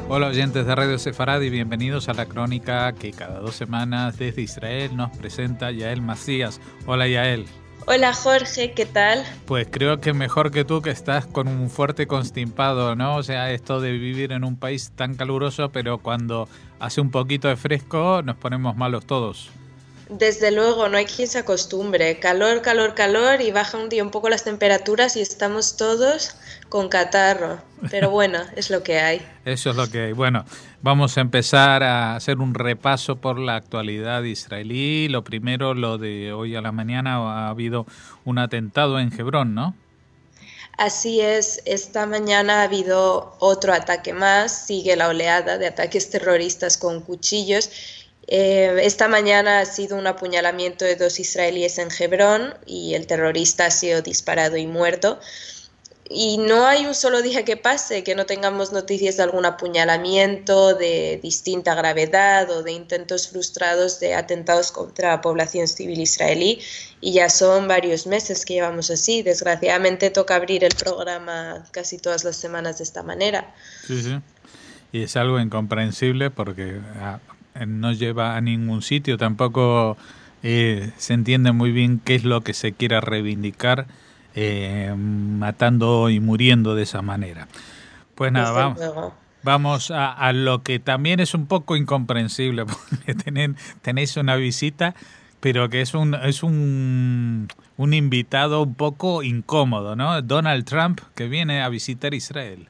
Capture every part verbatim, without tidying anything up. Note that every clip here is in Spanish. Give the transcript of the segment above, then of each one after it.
Hola oyentes de Radio Sefarad y bienvenidos a la crónica que cada dos semanas desde Israel nos presenta Yael Macías. Hola Yael. Hola Jorge, ¿qué tal? Pues creo que mejor que tú, que estás con un fuerte constipado, ¿no? O sea, esto de vivir en un país tan caluroso, pero cuando hace un poquito de fresco nos ponemos malos todos. Desde luego, no hay quien se acostumbre. Calor, calor, calor y baja un día un poco las temperaturas y estamos todos con catarro. Pero bueno, es lo que hay. Eso es lo que hay. Bueno, vamos a empezar a hacer un repaso por la actualidad israelí. Lo primero, lo de hoy a la mañana, ha habido un atentado en Hebrón, ¿no? Así es, esta mañana ha habido otro ataque más, sigue la oleada de ataques terroristas con cuchillos. Eh, esta mañana ha sido un apuñalamiento de dos israelíes en Hebrón y el terrorista ha sido disparado y muerto. Y no hay un solo día que pase que no tengamos noticias de algún apuñalamiento de distinta gravedad o de intentos frustrados de atentados contra la población civil israelí. Y ya son varios meses que llevamos así. Desgraciadamente toca abrir el programa casi todas las semanas de esta manera. Sí, sí. Y es algo incomprensible porque no lleva a ningún sitio. Tampoco eh, se entiende muy bien qué es lo que se quiera reivindicar eh, matando y muriendo de esa manera. Pues nada, Desde vamos, luego. vamos a, a lo que también es un poco incomprensible, porque tenéis, tenéis una visita, pero que es un es un, un invitado un poco incómodo, ¿no? Donald Trump, que viene a visitar Israel.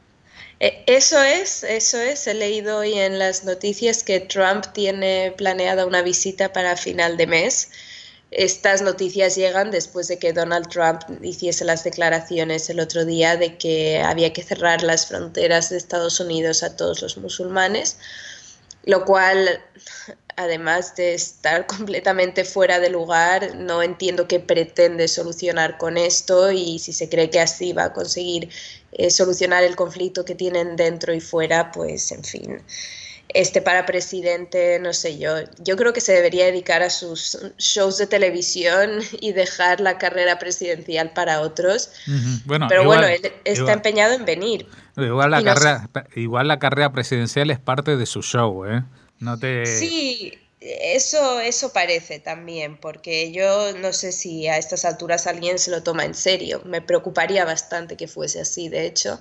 Eso es, eso es. He leído hoy en las noticias que Trump tiene planeada una visita para final de mes. Estas noticias llegan después de que Donald Trump hiciese las declaraciones el otro día de que había que cerrar las fronteras de Estados Unidos a todos los musulmanes, lo cual, además de estar completamente fuera de lugar, no entiendo qué pretende solucionar con esto y si se cree que así va a conseguir eh, solucionar el conflicto que tienen dentro y fuera, pues en fin. Este para presidente, no sé yo, yo creo que se debería dedicar a sus shows de televisión y dejar la carrera presidencial para otros. Uh-huh. Bueno, Pero igual, bueno, él está igual, empeñado en venir. igual la Y no sé. carrera, igual la carrera presidencial es parte de su show, ¿eh? No te... Sí, eso, eso parece también, porque yo no sé si a estas alturas alguien se lo toma en serio. Me preocuparía bastante que fuese así, de hecho.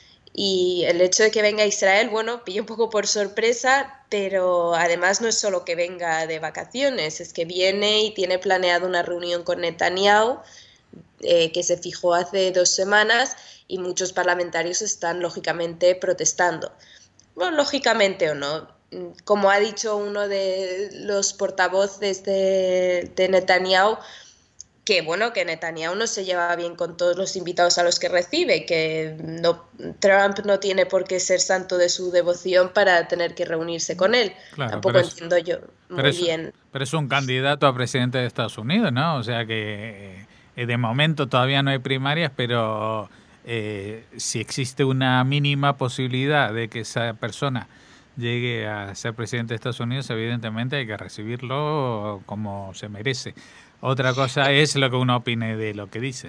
Y el hecho de que venga a Israel, bueno, pilla un poco por sorpresa, pero además no es solo que venga de vacaciones, es que viene y tiene planeado una reunión con Netanyahu, eh, que se fijó hace dos semanas, y muchos parlamentarios están lógicamente protestando. Bueno, lógicamente o no. Como ha dicho uno de los portavoces de, de Netanyahu, que bueno, que Netanyahu no se lleva bien con todos los invitados a los que recibe, que no, Trump no tiene por qué ser santo de su devoción para tener que reunirse con él. Claro, Tampoco pero es, entiendo yo pero muy es, bien. pero es un candidato a presidente de Estados Unidos, ¿no? O sea que eh, de momento todavía no hay primarias, pero eh, si existe una mínima posibilidad de que esa persona llegue a ser presidente de Estados Unidos, evidentemente hay que recibirlo como se merece. Otra cosa es lo que uno opine de lo que dice.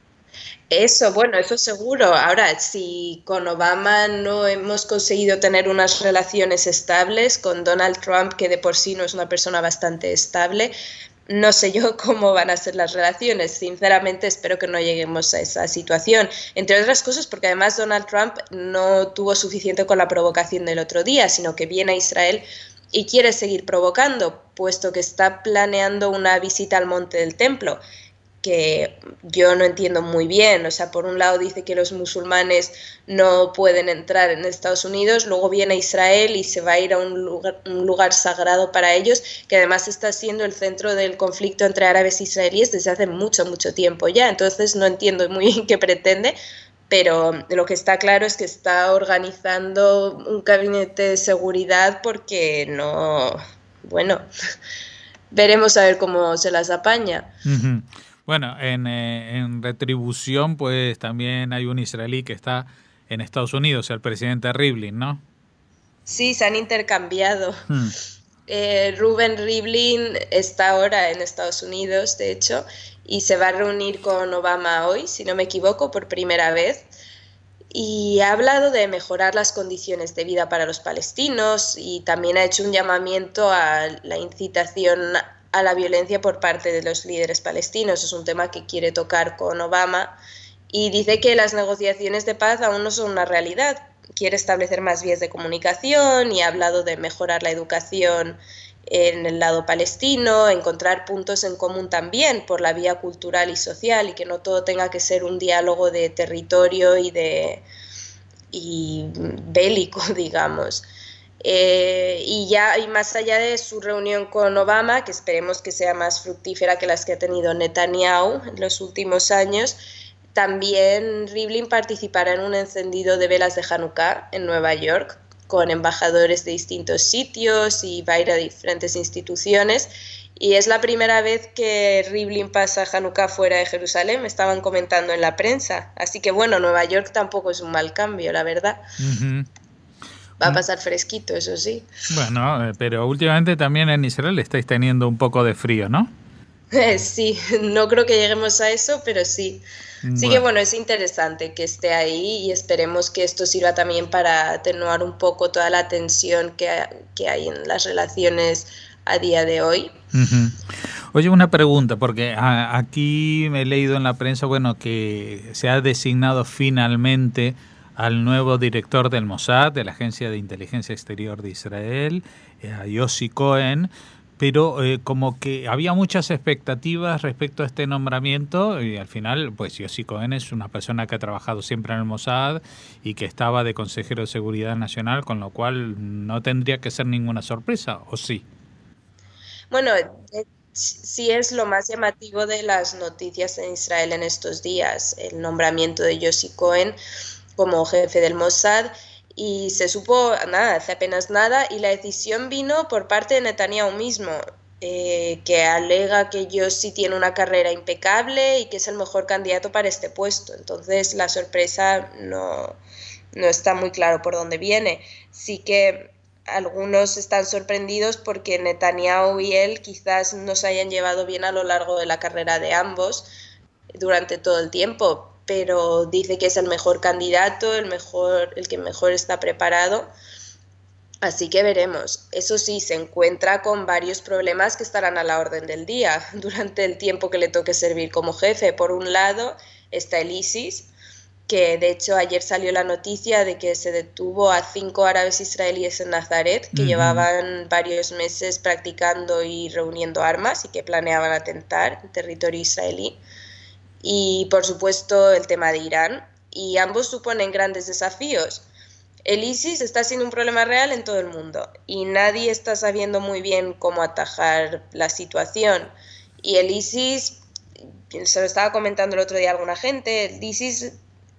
Eso, bueno, eso seguro. Ahora, si con Obama no hemos conseguido tener unas relaciones estables, con Donald Trump, que de por sí no es una persona bastante estable, no sé yo cómo van a ser las relaciones. Sinceramente, espero que no lleguemos a esa situación. Entre otras cosas, porque además Donald Trump no tuvo suficiente con la provocación del otro día, sino que viene a Israel y quiere seguir provocando, puesto que está planeando una visita al Monte del Templo, que yo no entiendo muy bien. O sea, por un lado dice que los musulmanes no pueden entrar en Estados Unidos, luego viene a Israel y se va a ir a un lugar, un lugar sagrado para ellos, que además está siendo el centro del conflicto entre árabes e israelíes desde hace mucho, mucho tiempo ya. Entonces no entiendo muy bien qué pretende, pero lo que está claro es que está organizando un gabinete de seguridad porque no... Bueno, veremos a ver cómo se las apaña. Uh-huh. Bueno, en, eh, en retribución, pues también hay un israelí que está en Estados Unidos, el presidente Rivlin, ¿no? Sí, se han intercambiado. Hmm. Eh, Reuven Rivlin está ahora en Estados Unidos, de hecho, y se va a reunir con Obama hoy, si no me equivoco, por primera vez. y ha hablado de mejorar las condiciones de vida para los palestinos y también ha hecho un llamamiento a la incitación a la violencia por parte de los líderes palestinos. Es un tema que quiere tocar con Obama y dice que las negociaciones de paz aún no son una realidad. Quiere establecer más vías de comunicación y ha hablado de mejorar la educación en el lado palestino, encontrar puntos en común también por la vía cultural y social y que no todo tenga que ser un diálogo de territorio y de y bélico, digamos. Eh, y ya y más allá de su reunión con Obama, que esperemos que sea más fructífera que las que ha tenido Netanyahu en los últimos años, también Rivlin participará en un encendido de velas de Hanukkah en Nueva York con embajadores de distintos sitios y va a ir a diferentes instituciones. Y es la primera vez que Rivlin pasa Hanukkah fuera de Jerusalén, me estaban comentando en la prensa. Así que bueno, Nueva York tampoco es un mal cambio, la verdad. Uh-huh. Va a pasar fresquito, eso sí. Bueno, eh, pero últimamente también en Israel estáis teniendo un poco de frío, ¿no? Sí, no creo que lleguemos a eso, pero sí. Bueno. Sí que bueno, es interesante que esté ahí y esperemos que esto sirva también para atenuar un poco toda la tensión que, que hay en las relaciones a día de hoy. Uh-huh. Oye, una pregunta, porque a, aquí me he leído en la prensa, bueno, que se ha designado finalmente al nuevo director del Mossad, de la Agencia de Inteligencia Exterior de Israel, a Yossi Cohen, pero eh, como que había muchas expectativas respecto a este nombramiento y al final, pues Yossi Cohen es una persona que ha trabajado siempre en el Mossad y que estaba de consejero de Seguridad Nacional, con lo cual no tendría que ser ninguna sorpresa, ¿o sí? Bueno, eh, sí es lo más llamativo de las noticias en Israel en estos días, el nombramiento de Yossi Cohen como jefe del Mossad. Y se supo nada, hace apenas nada, y la decisión vino por parte de Netanyahu mismo, eh, que alega que Yossi tiene una carrera impecable y que es el mejor candidato para este puesto. Entonces la sorpresa no, no está muy claro por dónde viene. Sí que algunos están sorprendidos porque Netanyahu y él quizás no se hayan llevado bien a lo largo de la carrera de ambos durante todo el tiempo, pero dice que es el mejor candidato, el mejor, el que mejor está preparado. Así que veremos. Eso sí, se encuentra con varios problemas que estarán a la orden del día durante el tiempo que le toque servir como jefe. Por un lado está el ISIS, que de hecho ayer salió la noticia de que se detuvo a cinco árabes israelíes en Nazaret que uh-huh. llevaban varios meses practicando y reuniendo armas y que planeaban atentar en territorio israelí. Y por supuesto el tema de Irán, y ambos suponen grandes desafíos. El ISIS está siendo un problema real en todo el mundo y nadie está sabiendo muy bien cómo atajar la situación. Y el ISIS, se lo estaba comentando el otro día a alguna gente, el ISIS,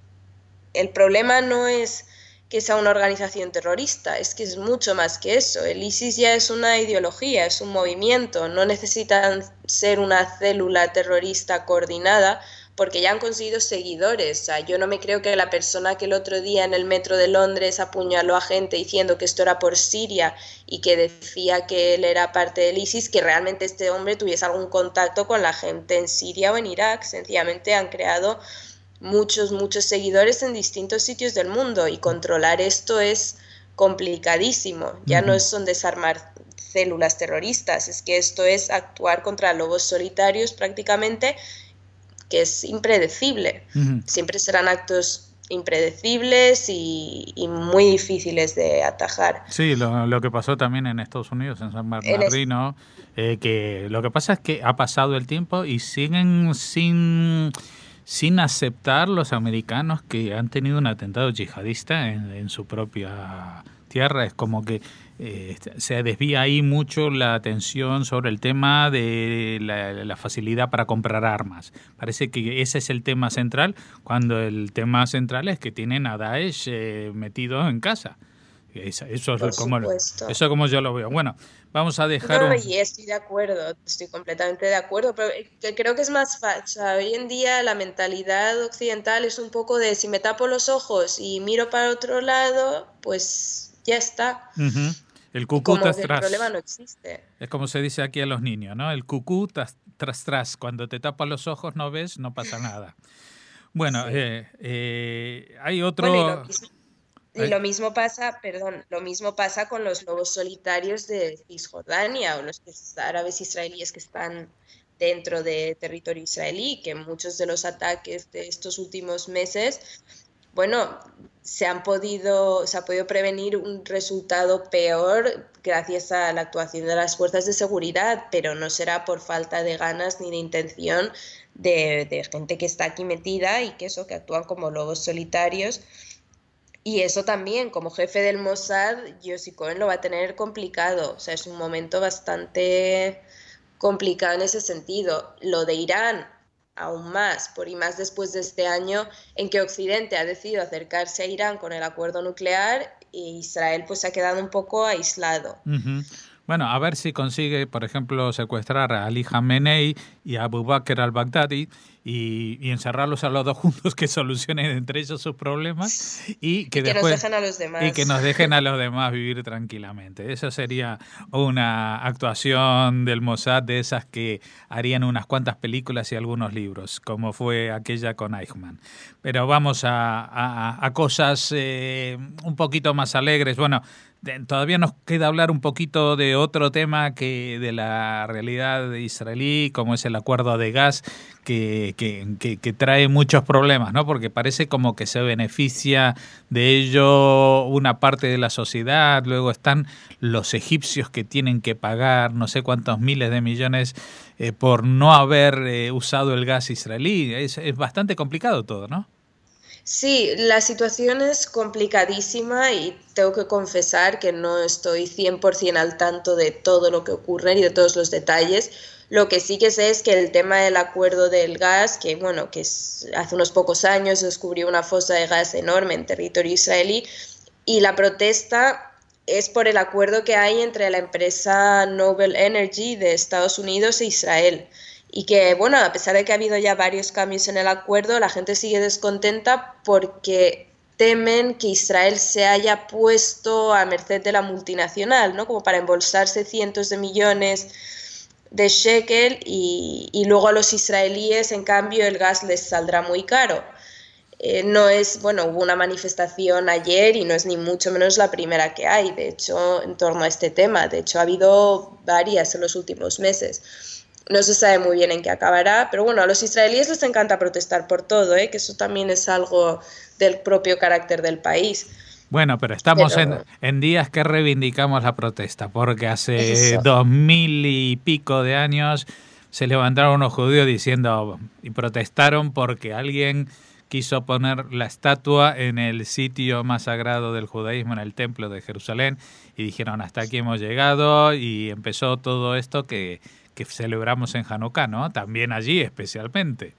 el problema no es que sea una organización terrorista, es que es mucho más que eso. El ISIS ya es una ideología, es un movimiento, no necesitan ser una célula terrorista coordinada porque ya han conseguido seguidores. O sea, yo no me creo que la persona que el otro día en el metro de Londres apuñaló a gente diciendo que esto era por Siria y que decía que él era parte del ISIS, que realmente este hombre tuviese algún contacto con la gente en Siria o en Irak. Sencillamente han creado muchos, muchos seguidores en distintos sitios del mundo y controlar esto es complicadísimo. Ya no son desarmar células terroristas, es que esto es actuar contra lobos solitarios prácticamente, que es impredecible. Uh-huh. Siempre serán actos impredecibles y, y muy difíciles de atajar. Sí, lo, lo que pasó también en Estados Unidos, en San Bernardino, en es... eh, que lo que pasa es que ha pasado el tiempo y siguen sin... sin aceptar los americanos que han tenido un atentado yihadista en, en su propia tierra. Es como que eh, se desvía ahí mucho la atención sobre el tema de la, la facilidad para comprar armas. Parece que ese es el tema central, cuando el tema central es que tienen a Daesh eh, metido en casa. Eso, eso, es como, eso como yo lo veo. Bueno, vamos a dejar... No, y estoy de acuerdo, estoy completamente de acuerdo, pero creo que es más fácil. O sea, hoy en día la mentalidad occidental es un poco de si me tapo los ojos y miro para otro lado, pues ya está. Uh-huh. El cucú tras tras. El problema no existe. Es como se dice aquí a los niños, ¿no? El cucú tras tras. Cuando te tapas los ojos no ves, no pasa nada. Bueno, Sí. eh, eh, hay otro... Bueno, y lo mismo, y hay- lo mismo pasa, perdón, lo mismo pasa con los lobos solitarios de Cisjordania o los que- árabes israelíes que están dentro de territorio israelí, que muchos de los ataques de estos últimos meses, bueno, se han podido, se ha podido prevenir un resultado peor gracias a la actuación de las fuerzas de seguridad, pero no será por falta de ganas ni de intención de, de gente que está aquí metida y que eso, que actúan como lobos solitarios. Y eso también, como jefe del Mossad, Yossi Cohen lo va a tener complicado. O sea, es un momento bastante complicado en ese sentido. Lo de Irán, aún más, por y más después de este año en que Occidente ha decidido acercarse a Irán con el acuerdo nuclear e Israel pues se ha quedado un poco aislado. Ujú. Bueno, a ver si consigue, por ejemplo, secuestrar a Ali Khamenei y a Abu Bakr al-Baghdadi y, y encerrarlos a los dos juntos, que solucionen entre ellos sus problemas y que Y que nos después dejan a los y que demás. nos dejen a los demás vivir tranquilamente. Eso sería una actuación del Mossad de esas que harían unas cuantas películas y algunos libros, como fue aquella con Eichmann. Pero vamos a, a, a cosas eh, un poquito más alegres. Bueno, de- todavía nos queda hablar un poquito de otro tema que de la realidad israelí, como es el acuerdo de gas, que, que, que, que trae muchos problemas, ¿no? Porque parece como que se beneficia de ello una parte de la sociedad. Luego están los egipcios que tienen que pagar no sé cuántos miles de millones eh, por no haber eh, usado el gas israelí. Es, es bastante complicado todo, ¿no? Sí, la situación es complicadísima y tengo que confesar que no estoy cien por ciento al tanto de todo lo que ocurre y de todos los detalles. Lo que sí que sé es que el tema del acuerdo del gas, que bueno, que es, hace unos pocos años descubrió una fosa de gas enorme en territorio israelí y la protesta es por el acuerdo que hay entre la empresa Noble Energy de Estados Unidos e Israel. Y que, bueno, a pesar de que ha habido ya varios cambios en el acuerdo, la gente sigue descontenta porque temen que Israel se haya puesto a merced de la multinacional, ¿no? Como para embolsarse cientos de millones de shekel y, y luego a los israelíes, en cambio, el gas les saldrá muy caro. Eh, no es, bueno, hubo una manifestación ayer y no es ni mucho menos la primera que hay, de hecho, en torno a este tema. De hecho, ha habido varias en los últimos meses. No se sabe muy bien en qué acabará, pero bueno, a los israelíes les encanta protestar por todo, ¿eh? Que eso también es algo del propio carácter del país. Bueno, pero estamos en, Pero en días que reivindicamos la protesta, porque hace eso, dos mil y pico de años se levantaron unos judíos diciendo y protestaron porque alguien quiso poner la estatua en el sitio más sagrado del judaísmo, en el templo de Jerusalén, y dijeron hasta aquí hemos llegado y empezó todo esto que, que celebramos en Hanukkah, ¿no? También allí especialmente.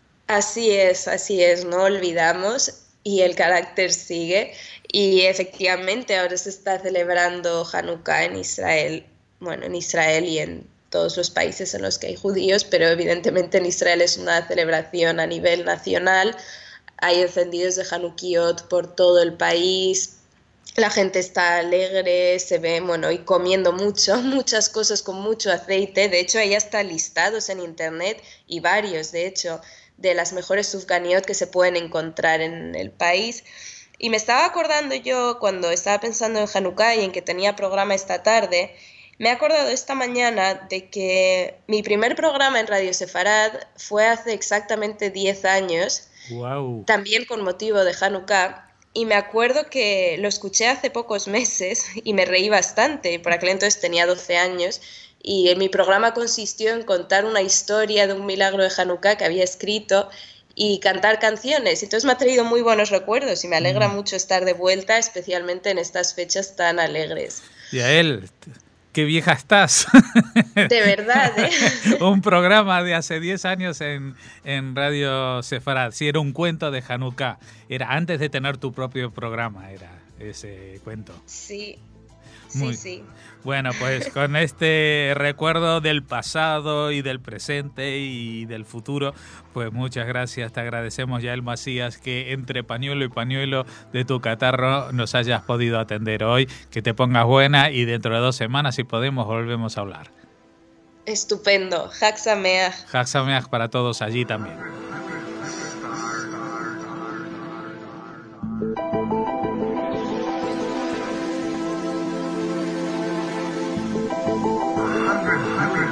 así es, así es, no olvidamos y el carácter sigue. Y efectivamente ahora se está celebrando Hanukkah en Israel, bueno, en Israel y en todos los países en los que hay judíos, pero evidentemente en Israel es una celebración a nivel nacional. Hay encendidos de Hanukkot por todo el país, la gente está alegre, se ve, bueno, y comiendo mucho, muchas cosas con mucho aceite. De hecho, hay hasta listados en internet y varios, de hecho, de las mejores sufganiot que se pueden encontrar en el país. Y me estaba acordando yo cuando estaba pensando en Hanukkah y en que tenía programa esta tarde, me he acordado esta mañana de que mi primer programa en Radio Sefarad fue hace exactamente diez años, Wow. también con motivo de Hanukkah, y me acuerdo que lo escuché hace pocos meses y me reí bastante, por aquel entonces tenía doce años, y mi programa consistió en contar una historia de un milagro de Hanukkah que había escrito y cantar canciones. Entonces me ha traído muy buenos recuerdos y me alegra Mm. mucho estar de vuelta, especialmente en estas fechas tan alegres. Yael, qué vieja estás. De verdad, ¿eh? Un programa de hace diez años en, en Radio Sefarad. Sí, era un cuento de Hanukkah. Era antes de tener tu propio programa, era ese cuento. Sí, sí, Muy sí. bueno, pues con este recuerdo del pasado y del presente y del futuro, pues muchas gracias, te agradecemos, Yael Macías, que entre pañuelo y pañuelo de tu catarro nos hayas podido atender hoy, que te pongas buena y dentro de dos semanas, si podemos, volvemos a hablar. Estupendo. Hag Sameach. Hag Sameach para todos allí también. hundred, hundred